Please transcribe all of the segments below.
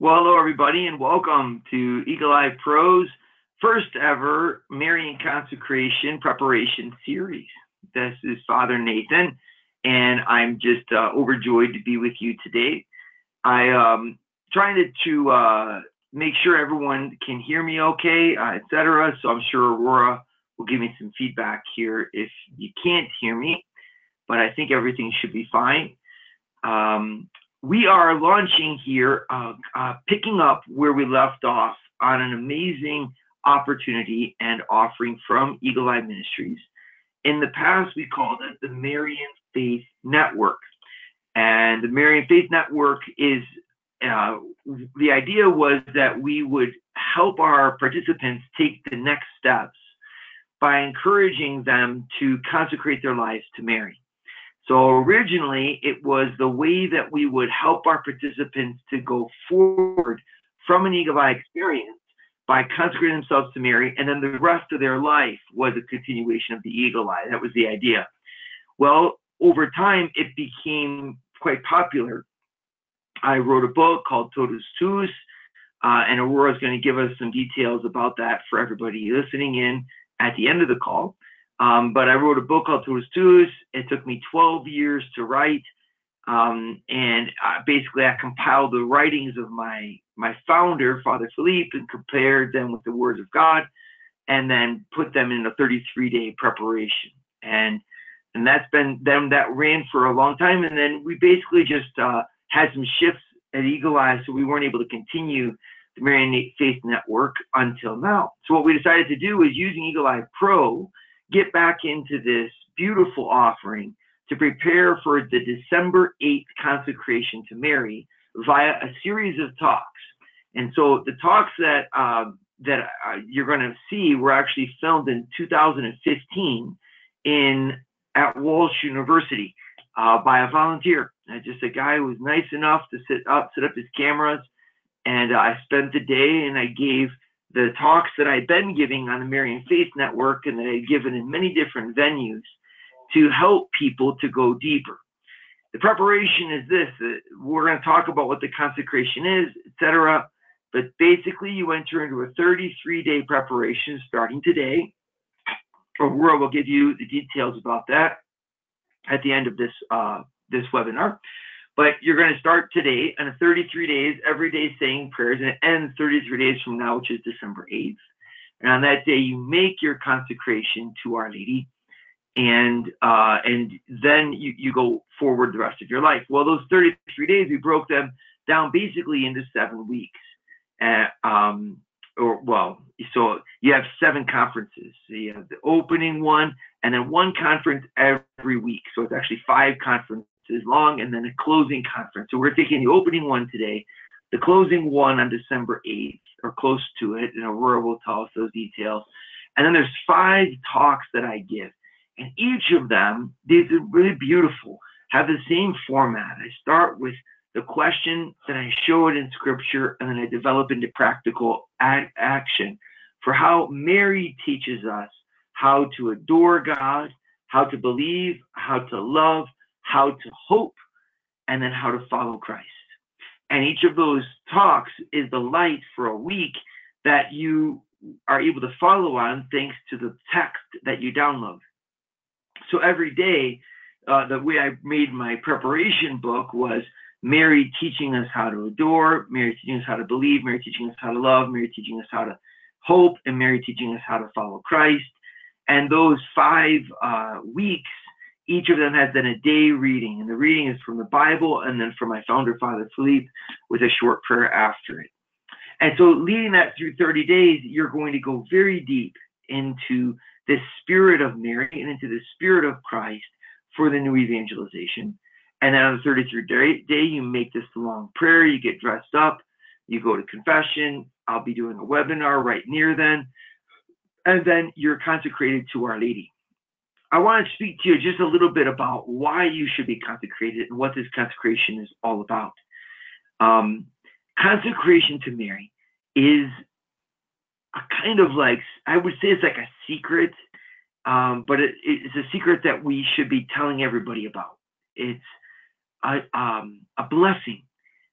Well, hello everybody, and welcome to Eagle Eye Pro's first ever Marian Consecration Preparation Series. This is Father Nathan, and I'm just overjoyed to be with you today. I trying to make sure everyone can hear me okay, etc. So I'm sure Aurora will give me some feedback here if you can't hear me, but I think everything should be fine. We are launching here, picking up where we left off on an amazing opportunity and offering from Eagle Eye Ministries. In the past, we called it the Marian Faith Network. And the Marian Faith Network is, the idea was that we would help our participants take the next steps by encouraging them to consecrate their lives to Mary. So originally, it was the way that we would help our participants to go forward from an Eagle Eye experience by consecrating themselves to Mary, and then the rest of their life was a continuation of the Eagle Eye. That was the idea. Well, over time, it became quite popular. I wrote a book called Totus Tuus, and Aurora is going to give us some details about that for everybody listening in at the end of the call. But I wrote a book called Totus Tuus. It took me 12 years to write. And basically I compiled the writings of my founder, Father Philippe, and compared them with the words of God, and then put them in a 33-day preparation. And that ran for a long time. And then we basically just had some shifts at Eagle Eye, so we weren't able to continue the Marian Faith Network until now. So what we decided to do is, using Eagle Eye Pro, get back into this beautiful offering to prepare for the December 8th consecration to Mary via a series of talks. And so the talks that you're going to see were actually filmed in 2015 at Walsh University by a volunteer, just a guy who was nice enough to set up his cameras. And I spent the day and I gave the talks that I'd been giving on the Marian Faith Network and that I'd given in many different venues to help people to go deeper. The preparation is this. We're going to talk about what the consecration is, etc. But basically, you enter into a 33-day preparation starting today. Aurora will give you the details about that at the end of this webinar. But you're going to start today on 33 days, every day saying prayers, and it ends 33 days from now, which is December 8th. And on that day, you make your consecration to Our Lady, and then you go forward the rest of your life. Well, those 33 days, we broke them down basically into 7 weeks. So you have 7 conferences. So you have the opening one, and then 1 conference every week. So it's actually 5 conferences long, and then a closing conference. So we're taking the opening one today, the closing one on December 8th, or close to it, and Aurora will tell us those details. And then there's 5 talks that I give. And each of them, these are really beautiful, have the same format. I start with the question, then I show it in scripture, and then I develop into practical action for how Mary teaches us how to adore God, how to believe, how to love, how to hope, and then how to follow Christ. And each of those talks is the light for a week that you are able to follow on thanks to the text that you download. So every day, the way I made my preparation book was Mary teaching us how to adore, Mary teaching us how to believe, Mary teaching us how to love, Mary teaching us how to hope, and Mary teaching us how to follow Christ. And those 5 weeks, each of them has then a day reading, and the reading is from the Bible, and then from my founder, Father Philippe, with a short prayer after it. And so leading that through 30 days, you're going to go very deep into the spirit of Mary and into the spirit of Christ for the new evangelization. And then on the 33rd day, you make this long prayer, you get dressed up, you go to confession. I'll be doing a webinar right near then. And then you're consecrated to Our Lady. I want to speak to you just a little bit about why you should be consecrated and what this consecration is all about. Consecration to Mary is a kind of like, I would say it's like a secret, but it's a secret that we should be telling everybody about. It's a blessing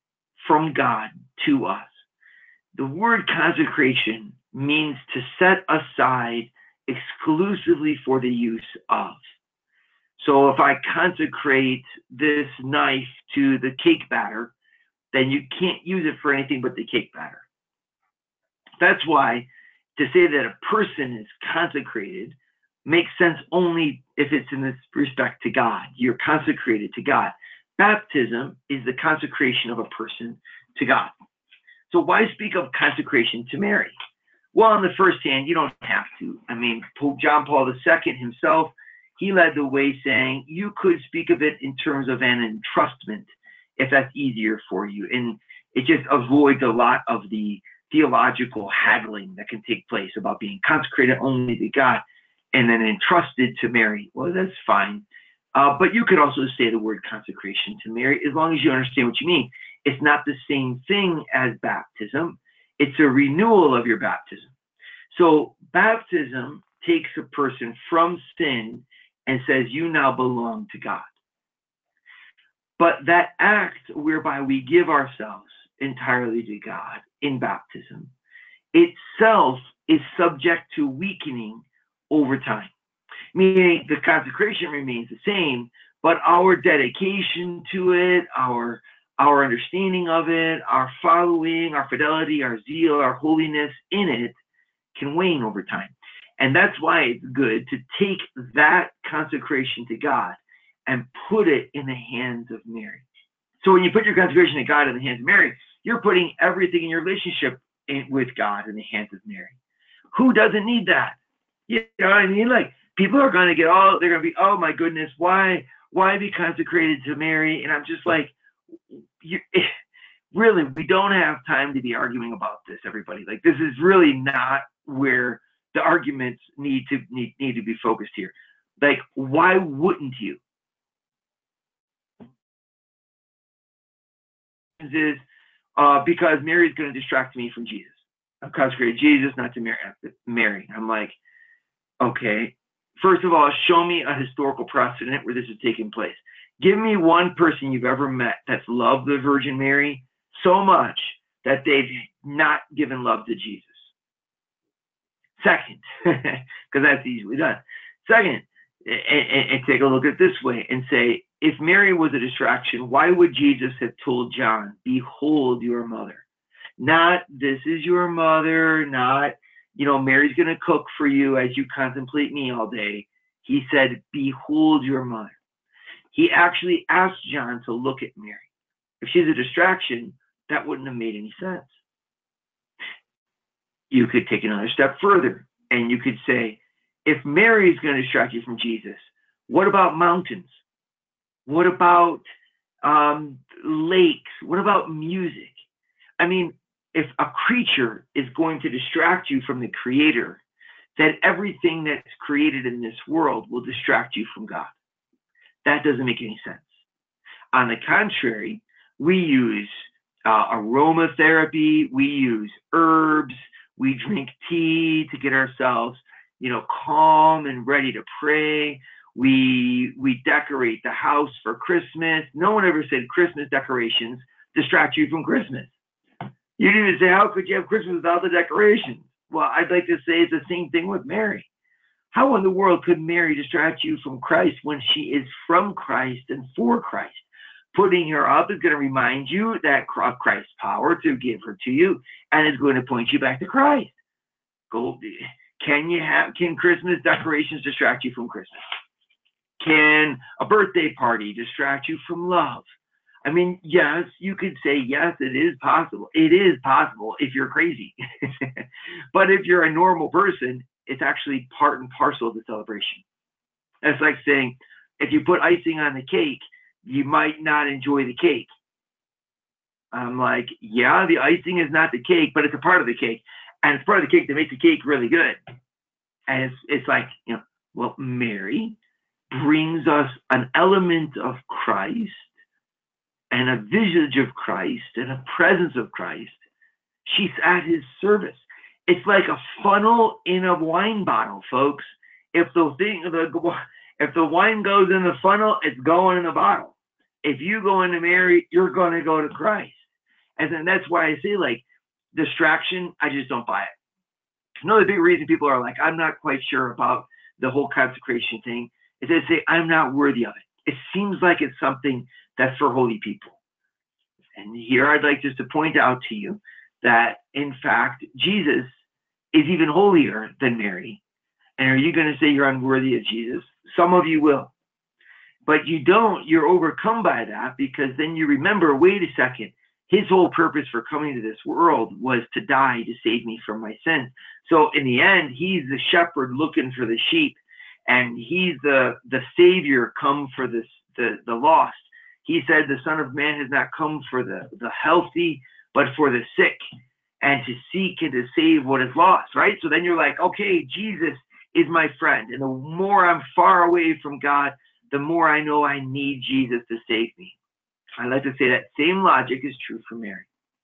from God to us. The word consecration means to set aside exclusively for the use of. So if I consecrate this knife to the cake batter, then you can't use it for anything but the cake batter. That's why to say that a person is consecrated makes sense only if it's in this respect to God. You're consecrated to God. Baptism is the consecration of a person to God. So why speak of consecration to Mary? Well, on the first hand, you don't have to. I mean, Pope John Paul II himself, he led the way saying you could speak of it in terms of an entrustment if that's easier for you. And it just avoids a lot of the theological haggling that can take place about being consecrated only to God and then entrusted to Mary. Well, that's fine. But you could also say the word consecration to Mary as long as you understand what you mean. It's not the same thing as baptism. It's a renewal of your baptism. So baptism takes a person from sin and says, you now belong to God. But that act whereby we give ourselves entirely to God in baptism itself is subject to weakening over time. Meaning the consecration remains the same, but our dedication to it, our understanding of it, our following, our fidelity, our zeal, our holiness in it can wane over time. And that's why it's good to take that consecration to God and put it in the hands of Mary. So when you put your consecration to God in the hands of Mary, you're putting everything in your relationship with God in the hands of Mary. Who doesn't need that? You know what I mean? Like, people are going to they're going to be, oh my goodness, why be consecrated to Mary? And I'm just like, really, we don't have time to be arguing about this, everybody. Like, this is really not where the arguments need to be focused here. Like, why wouldn't you? Is because Mary's going to distract me from Jesus. I'm consecrated to Jesus, not to Mary. I'm like, okay. First of all, show me a historical precedent where this has taken place. Give me one person you've ever met that's loved the Virgin Mary so much that they've not given love to Jesus. Second, because that's easily done. Second, and take a look at it this way and say, if Mary was a distraction, why would Jesus have told John, behold your mother? Not, this is your mother, not, Mary's going to cook for you as you contemplate me all day. He said, behold your mother. He actually asked John to look at Mary. If she's a distraction, that wouldn't have made any sense. You could take another step further and you could say, if Mary is going to distract you from Jesus, what about mountains? What about lakes? What about music? I mean, if a creature is going to distract you from the Creator, then everything that's created in this world will distract you from God. That doesn't make any sense. On the contrary, we use aromatherapy, we use herbs, we drink tea to get ourselves, calm and ready to pray. We decorate the house for Christmas. No one ever said Christmas decorations distract you from Christmas. You didn't even say, how could you have Christmas without the decorations? Well, I'd like to say it's the same thing with Mary. How in the world could Mary distract you from Christ when she is from Christ and for Christ? Putting her up is going to remind you that Christ's power to give her to you, and is going to point you back to Christ. Can Christmas decorations distract you from Christmas? Can a birthday party distract you from love? I mean, yes, you could say, yes, it is possible. It is possible if you're crazy. But if you're a normal person, it's actually part and parcel of the celebration. It's like saying, if you put icing on the cake, you might not enjoy the cake. I'm like, yeah, the icing is not the cake, but it's a part of the cake. And it's part of the cake that makes the cake really good. And it's like, well, Mary brings us an element of Christ and a visage of Christ and a presence of Christ. She's at his service. It's like a funnel in a wine bottle, folks. If the wine goes in the funnel, it's going in the bottle. If you go into Mary, you're going to go to Christ. And then that's why I say, like, distraction, I just don't buy it. Another big reason people are like, I'm not quite sure about the whole consecration thing, is they say, I'm not worthy of it. It seems like it's something that's for holy people. And here I'd like just to point out to you that, in fact, Jesus is even holier than Mary. And are you going to say you're unworthy of Jesus? Some of you will. But you don't. You're overcome by that, because then you remember, wait a second, his whole purpose for coming to this world was to die to save me from my sins. So in the end, he's the shepherd looking for the sheep, and he's the savior come for the lost. He said the Son of Man has not come for the healthy, but for the sick, and to seek and to save what is lost, right? So then you're like, okay, Jesus is my friend. And the more I'm far away from God, the more I know I need Jesus to save me. I like to say that same logic is true for Mary.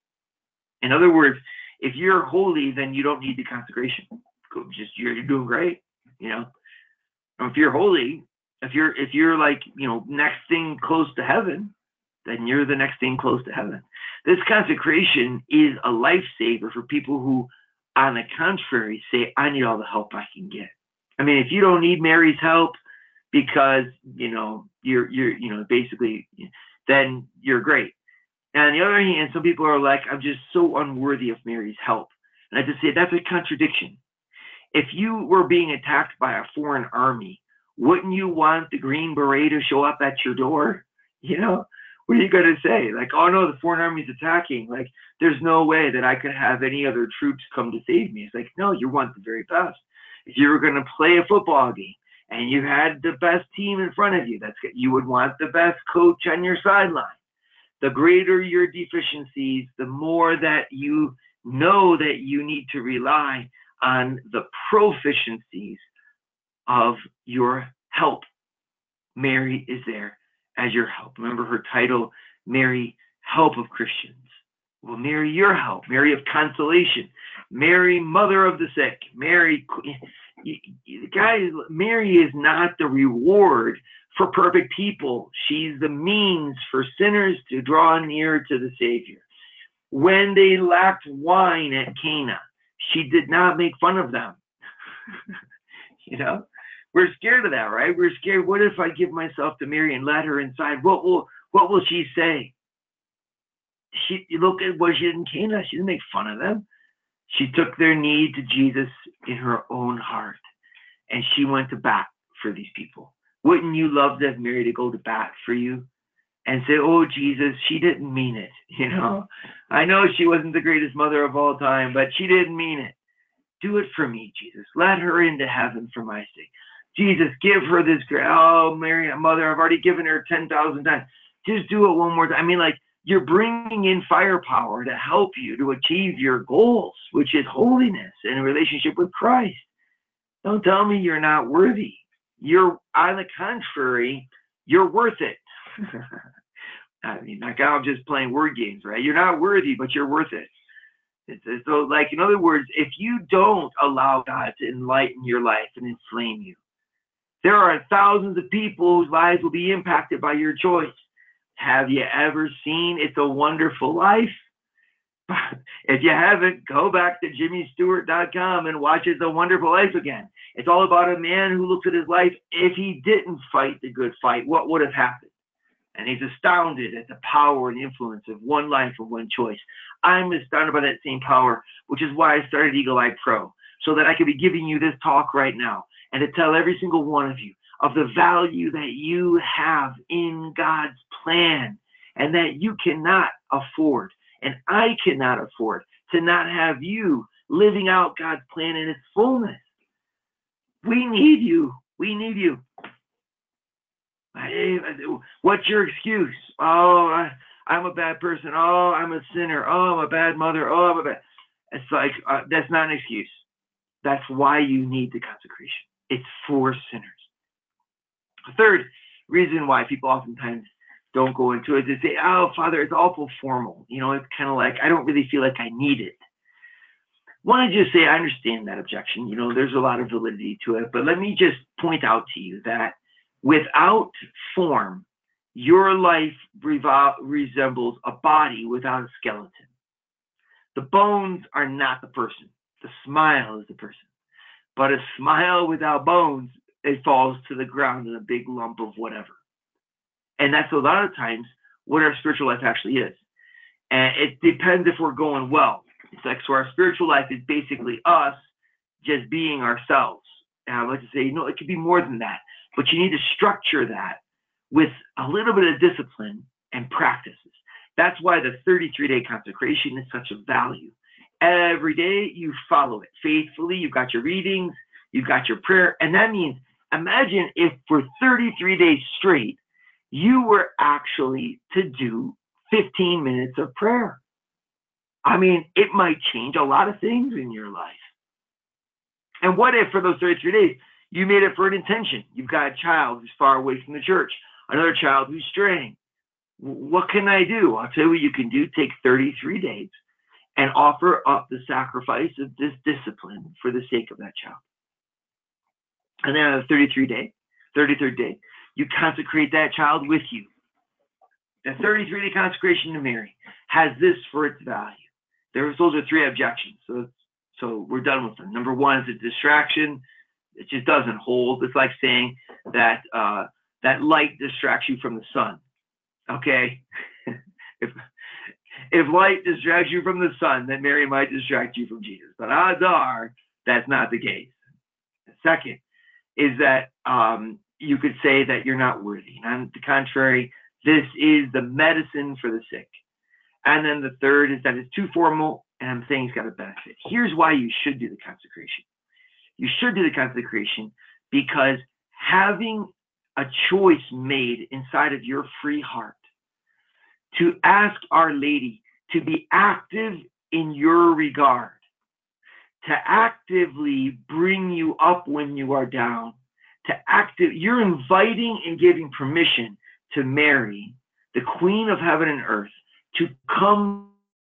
In other words, if you're holy, then you don't need the consecration. You're doing great, you know. If you're holy, if you're like, you know, next thing close to heaven, then you're the next thing close to heaven. This consecration is a lifesaver for people who, on the contrary, say, I need all the help I can get. I mean, if you don't need Mary's help because, you know, you're you know, basically, then you're great. And on the other hand, some people are like, I'm just so unworthy of Mary's help. And I just say that's a contradiction. If you were being attacked by a foreign army, wouldn't you want the Green Beret to show up at your door? You know, what are you going to say? Like, oh no, the foreign army's attacking. Like, there's no way that I could have any other troops come to save me. It's like, no, you want the very best. If you were going to play a football game and you had the best team in front of you, you would want the best coach on your sideline. The greater your deficiencies, the more that you know that you need to rely on the proficiencies of your help. Mary is there as your help. Remember her title, Mary, Help of Christians. Well, Mary, your help. Mary of consolation. Mary, Mother of the sick. Mary, guys, Mary is not the reward for perfect people. She's the means for sinners to draw near to the Savior. When they lacked wine at Cana, she did not make fun of them. You know, we're scared of that, right? We're scared. What if I give myself to Mary and let her inside? What will she say? Look at what she did in Cana. She didn't make fun of them. She took their need to Jesus in her own heart, and she went to bat for these people. Wouldn't you love to have Mary to go to bat for you and say, oh, Jesus, she didn't mean it. You know, I know she wasn't the greatest mother of all time, but she didn't mean it. Do it for me, Jesus. Let her into heaven for my sake. Jesus, give her this grace. Oh, Mary, mother, I've already given her 10,000 times. Just do it one more time. I mean, like, you're bringing in firepower to help you to achieve your goals, which is holiness and a relationship with Christ. Don't tell me you're not worthy. You're, on the contrary, you're worth it. I mean, like, I'm just playing word games, right? You're not worthy, but you're worth it. So, like, in other words, if you don't allow God to enlighten your life and inflame you, there are thousands of people whose lives will be impacted by your choice. Have you ever seen It's a Wonderful Life? If you haven't, go back to jimmystewart.com and watch It's a Wonderful Life again. It's all about a man who looks at his life. If he didn't fight the good fight, what would have happened? And he's astounded at the power and influence of one life or one choice. I'm astounded by that same power, which is why I started Eagle Eye Pro, so that I could be giving you this talk right now and to tell every single one of you of the value that you have in God's plan, and that you cannot afford, and I cannot afford, to not have you living out God's plan in its fullness. We need you. We need you. What's your excuse? Oh, I'm a bad person. Oh, I'm a sinner. Oh, I'm a bad mother. Oh, I'm a bad. It's like, that's not an excuse. That's why you need the consecration. It's for sinners. The third reason why people oftentimes don't go into it is they say, oh, Father, it's awful formal. You know, it's kind of like, I don't really feel like I need it. Want to just say, I understand that objection. You know, there's a lot of validity to it. But let me just point out to you that without form, your life resembles a body without a skeleton. The bones are not the person. The smile is the person. But a smile without bones, it falls to the ground in a big lump of whatever. And that's a lot of times what our spiritual life actually is. And it depends if we're going well. It's like, so our spiritual life is basically us just being ourselves. And I like to say, it could be more than that. But you need to structure that with a little bit of discipline and practices. That's why the 33-day consecration is such a value. Every day you follow it faithfully. You've got your readings, you've got your prayer. And that means, imagine if for 33 days straight, you were actually to do 15 minutes of prayer. I mean, it might change a lot of things in your life. And what if for those 33 days, you made it for an intention? You've got a child who's far away from the church, another child who's straying. What can I do? I'll tell you what you can do. Take 33 days and offer up the sacrifice of this discipline for the sake of that child. And then on the 33rd day, you consecrate that child with you. The 33-day consecration to Mary has this for its value. Those are three objections. So we're done with them. Number one is a distraction. It just doesn't hold. It's like saying that that light distracts you from the sun. Okay? If light distracts you from the sun, then Mary might distract you from Jesus. But odds are that's not the case. The second is that you could say that you're not worthy. And on the contrary, this is the medicine for the sick. And then the third is that it's too formal, and I'm saying it's got a benefit. Here's why you should do the consecration. You should do the consecration because having a choice made inside of your free heart to ask Our Lady to be active in your regard, to actively bring you up when you are down, you're inviting and giving permission to Mary, the Queen of Heaven and Earth, to come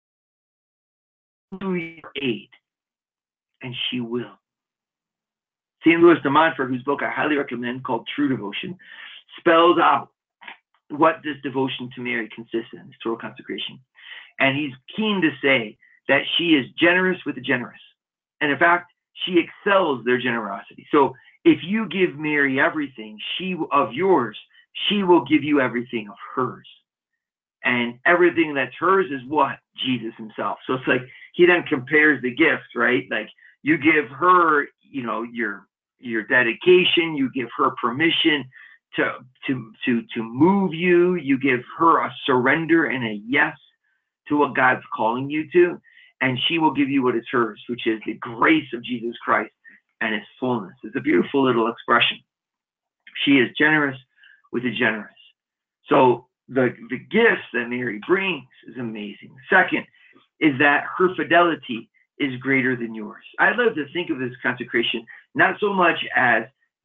to your aid, and she will. St. Louis de Montfort, whose book I highly recommend called True Devotion, spells out what this devotion to Mary consists in, this total consecration. And he's keen to say that she is generous with the generous. And in fact, she excels their generosity. So if you give Mary everything of yours, she will give you everything of hers. And everything that's hers is what? Jesus himself. So it's like he then compares the gift, right? Like you give her, your dedication, you give her permission to move you, you give her a surrender and a yes to what God's calling you to, and she will give you what is hers, which is the grace of Jesus Christ and his fullness. It's a beautiful little expression. She is generous with the generous. So the gifts that Mary brings is amazing. Second is that her fidelity is greater than yours. I love to think of this consecration not so much as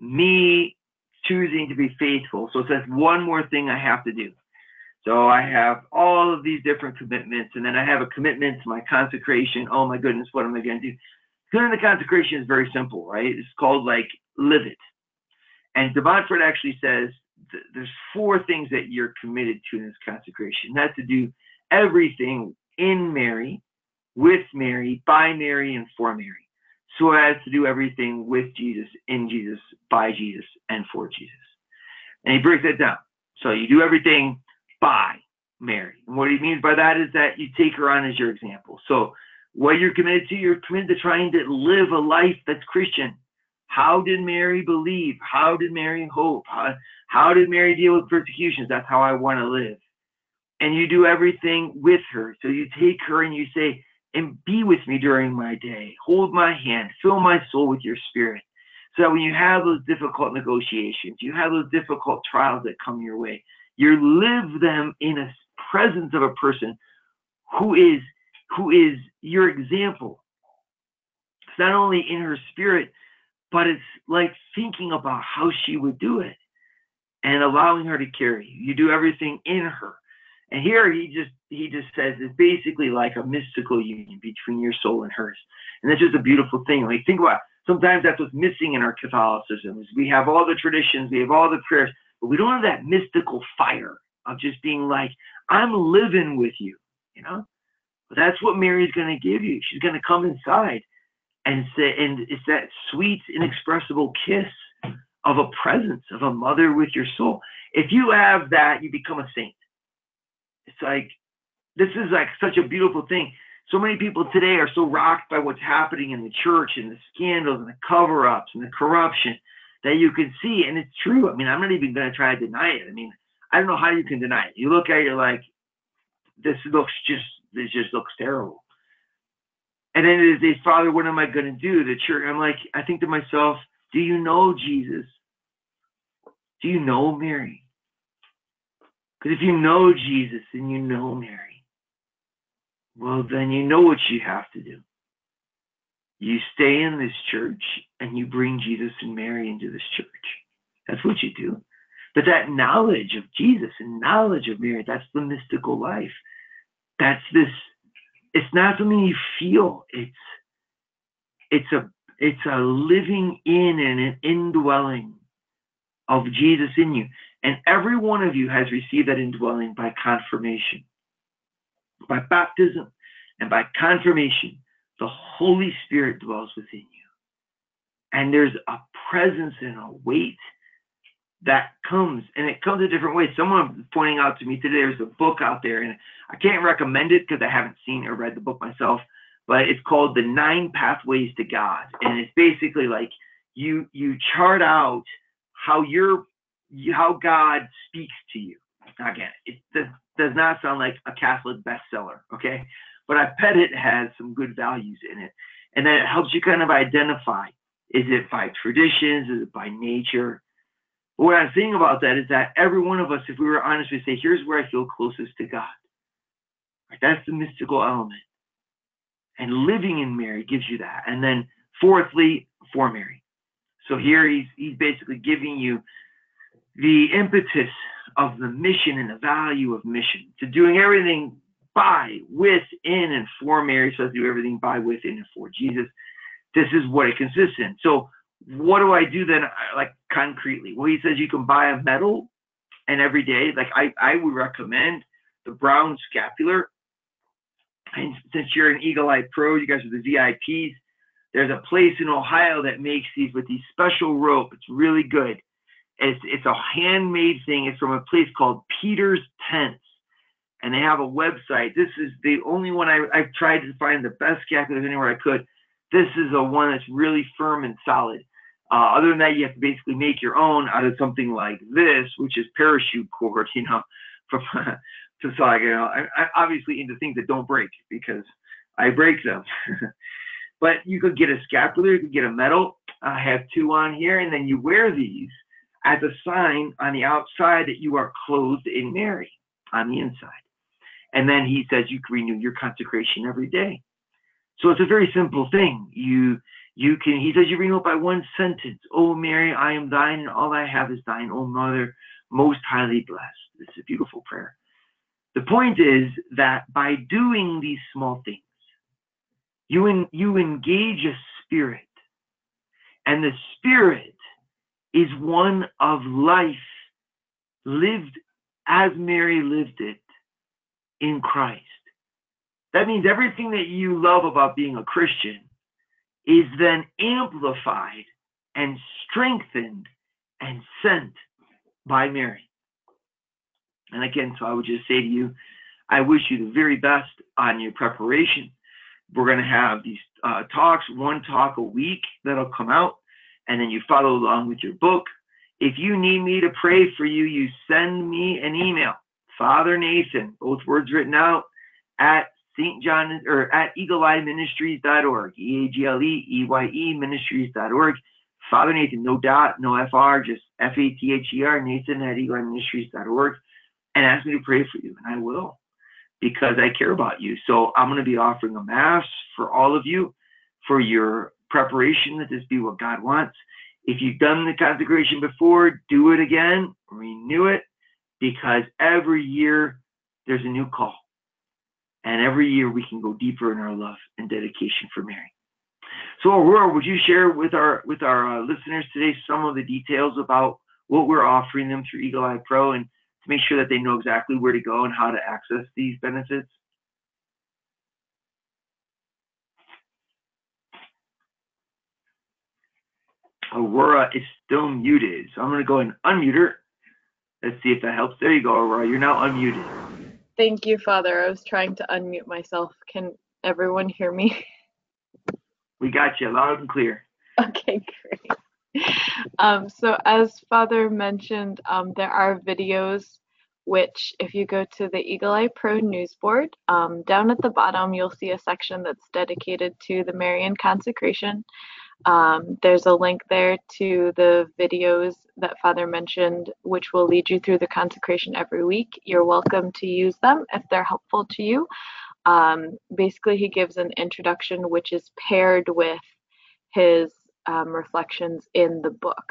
me choosing to be faithful. So it says one more thing I have to do. So I have all of these different commitments, and then I have a commitment to my consecration. Oh my goodness, what am I going to do? Doing the consecration is very simple, right? It's called like live it. And de Montfort actually says there's four things that you're committed to in this consecration. That's to do everything in Mary, with Mary, by Mary, and for Mary. So as to do everything with Jesus, in Jesus, by Jesus, and for Jesus. And he breaks that down. So you do everything by Mary. And what he means by that is that you take her on as your example. So what you're committed to trying to live a life that's Christian. How did Mary believe? How did Mary hope? How did Mary deal with persecutions? That's how I want to live. And you do everything with her. So you take her and you say, and be with me during my day. Hold my hand. Fill my soul with your spirit. So that when you have those difficult negotiations, you have those difficult trials that come your way, you live them in a presence of a person who is your example. It's not only in her spirit, but it's like thinking about how she would do it and allowing her to carry you. You do everything in her. And here he just says it's basically like a mystical union between your soul and hers. And that's just a beautiful thing. Like think about it. Sometimes that's what's missing in our Catholicism is we have all the traditions, we have all the prayers, but we don't have that mystical fire of just being like, I'm living with you, you know? But that's what Mary's going to give you. She's going to come inside and say, and it's that sweet, inexpressible kiss of a presence of a mother with your soul. If you have that, you become a saint. It's like, this is like such a beautiful thing. So many people today are so rocked by what's happening in the church and the scandals and the cover-ups and the corruption that you can see, and it's true. I mean, I'm not even going to try to deny it. I mean, I don't know how you can deny it. You look at it, you're like, this just looks terrible. And then it is, Father, what am I going to do? The church, I'm like, I think to myself, do you know Jesus? Do you know Mary? Because if you know Jesus and you know Mary, well, then you know what you have to do. You stay in this church and you bring Jesus and Mary into this church. That's what you do. But that knowledge of Jesus and knowledge of Mary, that's the mystical life. That's this, it's not something you feel. It's a living in and an indwelling of Jesus in you. And every one of you has received that indwelling by confirmation. By baptism and by confirmation, the Holy Spirit dwells within you. And there's a presence and a weight that comes, and it comes in different ways. Someone was pointing out to me today, there's a book out there, and I can't recommend it because I haven't seen or read the book myself, but it's called The 9 Pathways to God. And it's basically like you chart out how God speaks to you. Now, again, it does not sound like a Catholic bestseller, okay? But I bet it has some good values in it. And then it helps you kind of identify, is it by traditions, is it by nature? But what I'm saying about that is that every one of us, if we were honest, we say, here's where I feel closest to God. Right? That's the mystical element. And living in Mary gives you that. And then fourthly, for Mary. So here he's basically giving you the impetus of the mission and the value of mission, to doing everything by, with, in, and for Mary. So to do everything by, with, in, and for Jesus. This is what it consists in. So what do I do then, like concretely? Well, he says you can buy a medal, and every day, like I would recommend the brown scapular. And since you're an Eagle Eye Pro, you guys are the VIPs. There's a place in Ohio that makes these with these special rope. It's really good. It's a handmade thing. It's from a place called Peter's Tents, and they have a website. This is the only one I've tried to find the best scapulars anywhere I could. This is a one that's really firm and solid. Other than that, you have to basically make your own out of something like this, which is parachute cord, you know, from so like, you know, I'm obviously into things that don't break because I break them. But you could get a scapular, you could get a medal. I have 2 on here, and then you wear these as a sign on the outside that you are clothed in Mary on the inside. And then he says you can renew your consecration every day. So it's a very simple thing. He says you renew it by one sentence. Oh, Mary, I am thine, and all I have is thine. Oh, Mother, most highly blessed. This is a beautiful prayer. The point is that by doing these small things, you engage a spirit, and the spirit is one of life lived as Mary lived it in Christ. That means everything that you love about being a Christian is then amplified and strengthened and sent by Mary. And again, so I would just say to you, I wish you the very best on your preparation. We're going to have these talks, 1 talk a week that'll come out, and then you follow along with your book. If you need me to pray for you, you send me an email, Father Nathan, both words written out, at St. John or at eagleeyeministries.org, EAGLEEYE ministries.org. Father Nathan, no dot, no FR, just FATHER, Nathan at eagleeyeministries.org, and ask me to pray for you, and I will, because I care about you. So I'm going to be offering a mass for all of you for your preparation, that this be what God wants. If you've done the consecration before, do it again, renew it, because every year there's a new call. And every year we can go deeper in our love and dedication for Mary. So Aurora, would you share with our listeners today some of the details about what we're offering them through Eagle Eye Pro, and to make sure that they know exactly where to go and how to access these benefits? Aurora is still muted, so I'm going to go and unmute her. Let's see if that helps. There you go, Aurora. You're now unmuted. Thank you, Father. I was trying to unmute myself. Can everyone hear me? We got you loud and clear. Okay, great. So as Father mentioned, there are videos which, if you go to the Eagle Eye Pro news board, down at the bottom, you'll see a section that's dedicated to the Marian consecration. There's a link there to the videos that Father mentioned, which will lead you through the consecration every week. You're welcome to use them if they're helpful to you. Basically, he gives an introduction which is paired with his reflections in the book.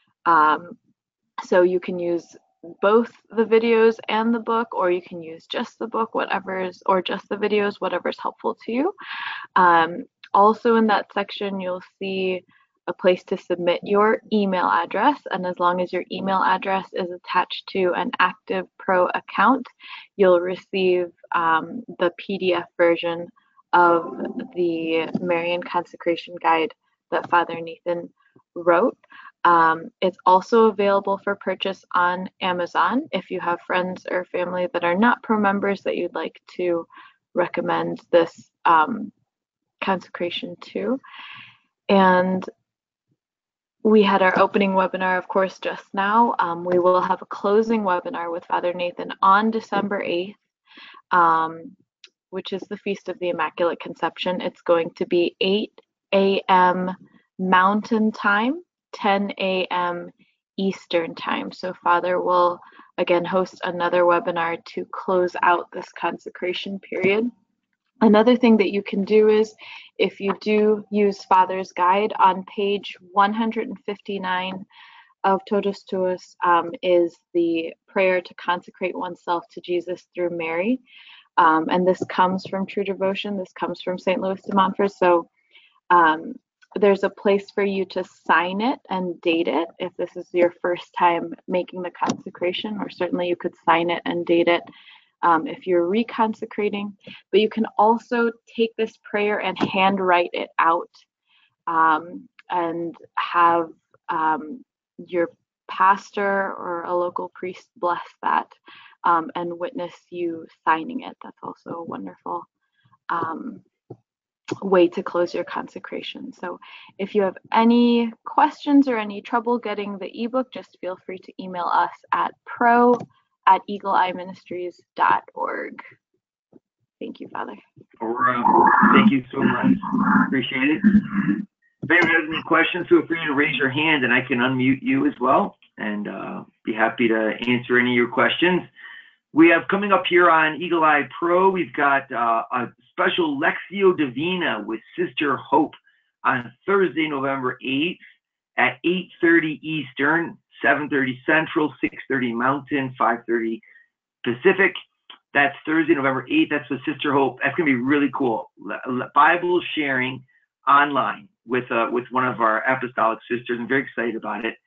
So you can use both the videos and the book, or you can use just the book, or just the videos, whatever's helpful to you. Also in that section, you'll see a place to submit your email address, and as long as your email address is attached to an active Pro account, you'll receive the PDF version of the Marian Consecration Guide that Father Nathan wrote. It's also available for purchase on Amazon if you have friends or family that are not Pro members that you'd like to recommend this consecration to. And we had our opening webinar, of course, just now. We will have a closing webinar with Father Nathan on December 8th, which is the Feast of the Immaculate Conception. It's going to be 8 a.m. Mountain Time, 10 a.m. Eastern Time. So Father will again host another webinar to close out this consecration period. Another thing that you can do is, if you do use Father's Guide, on page 159 of Totus Tuus is the prayer to consecrate oneself to Jesus through Mary. And this comes from True Devotion. This comes from St. Louis de Montfort. So there's a place for you to sign it and date it if this is your first time making the consecration, or certainly you could sign it and date it if you're reconsecrating. But you can also take this prayer and handwrite it out and have your pastor or a local priest bless that and witness you signing it. That's also a wonderful way to close your consecration. So if you have any questions or any trouble getting the ebook, just feel free to email us at pro@eagleeyeministries.org. Thank you, Father. Thank you so much. Appreciate it. If anyone has any questions, feel free to raise your hand and I can unmute you as well, and be happy to answer any of your questions. We have coming up here on Eagle Eye Pro, we've got a special Lectio Divina with Sister Hope on Thursday, November 8th at 8:30 Eastern, 7:30 Central, 6:30 Mountain, 5:30 Pacific. That's Thursday, November 8th. That's with Sister Hope. That's going to be really cool. Bible sharing online with one of our apostolic sisters. I'm very excited about it.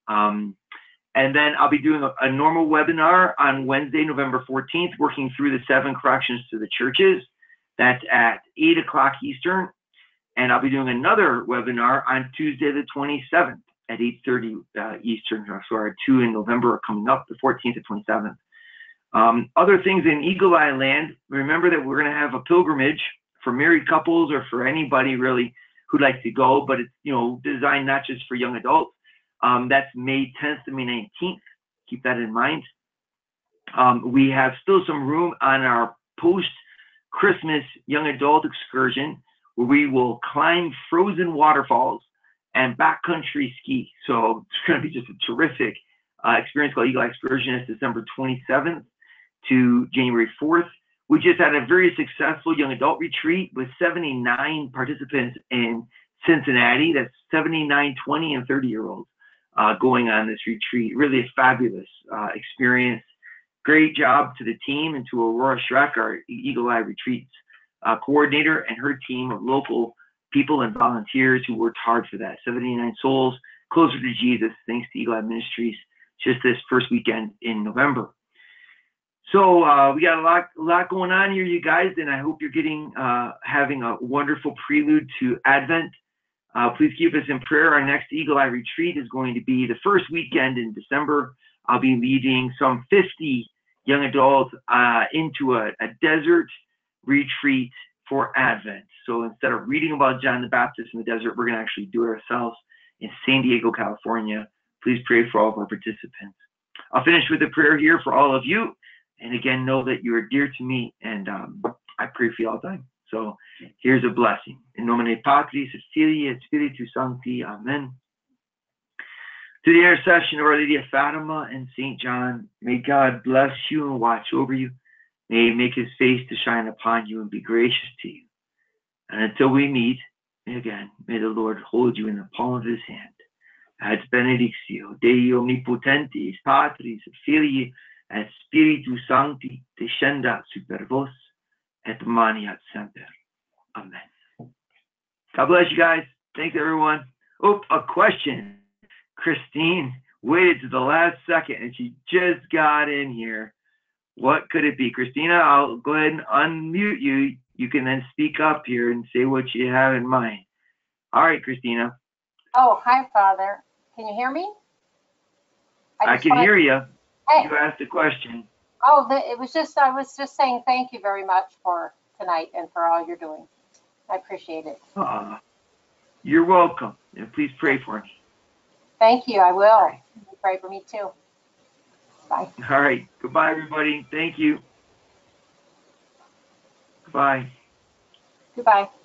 And then I'll be doing a normal webinar on Wednesday, November 14th, working through the 7 corrections to the churches. That's at 8 o'clock Eastern. And I'll be doing another webinar on Tuesday, the 27th at 8:30 Eastern. So our 2 in November are coming up, the 14th and 27th. Other things in Eagle Eye land, remember that we're going to have a pilgrimage for married couples or for anybody really who'd like to go, but it's, you know, designed not just for young adults. That's May 10th to May 19th. Keep that in mind. We have still some room on our post-Christmas young adult excursion where we will climb frozen waterfalls and backcountry ski. So it's going to be just a terrific experience called Eagle Eye Excursion. It's December 27th to January 4th. We just had a very successful young adult retreat with 79 participants in Cincinnati. That's 79 20 and 30-year-olds going on this retreat. Really a fabulous experience. Great job to the team and to Aurora Schreck, our Eagle Eye Retreats coordinator, and her team of local people and volunteers who worked hard for that. 79 souls closer to Jesus, thanks to Eagle Eye Ministries, just this first weekend in November. So we got a lot going on here, you guys, and I hope you're having a wonderful prelude to Advent. Please keep us in prayer. Our next Eagle Eye retreat is going to be the first weekend in December. I'll be leading some 50 young adults into a desert retreat for Advent. So instead of reading about John the Baptist in the desert, we're going to actually do it ourselves in San Diego, California. Please pray for all of our participants. I'll finish with a prayer here for all of you. And again, know that you are dear to me, and I pray for you all the time. So here's a blessing. In nomine Patris et Filii et Spiritus Sancti. Amen. To the intercession of Our Lady of Fatima and St. John, may God bless you and watch over you. May He make His face to shine upon you and be gracious to you. And until we meet again, may the Lord hold you in the palm of His hand. Ad benedictio Dei omnipotentis, Patris et Filii et Spiritus Sancti, descendat super vos et maniat semper. Amen. God bless you guys. Thanks, everyone. Oh, a question. Christine waited to the last second, and she just got in here. What could it be? Christina, I'll go ahead and unmute you. You can then speak up here and say what you have in mind. All right, Christina. Oh, hi, Father. Can you hear me? I can hear you. Hey. You asked a question. Oh, I was just saying thank you very much for tonight and for all you're doing. I appreciate it. You're welcome. And please pray for me. Thank you. I will. Right. Pray for me too. Bye. All right. Goodbye, everybody. Thank you. Goodbye. Goodbye.